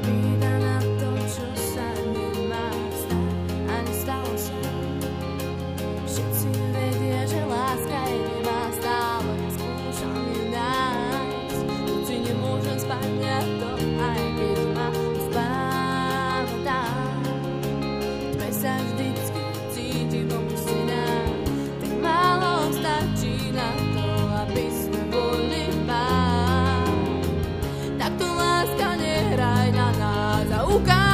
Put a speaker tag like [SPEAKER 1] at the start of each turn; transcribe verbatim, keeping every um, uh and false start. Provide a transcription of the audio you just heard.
[SPEAKER 1] Prída na to, čo sa nemá stať a nestalo sa. Všetci vedia, že láska je nemá, stále skúšam ju nájsť. Noci nemôžem spať, mňa to aj keď ma spávam. V tme sa vždycky cítim opustená, tak málo stačí na to, aby sme boli pár. Takto láska, nehraj na nás a ukáž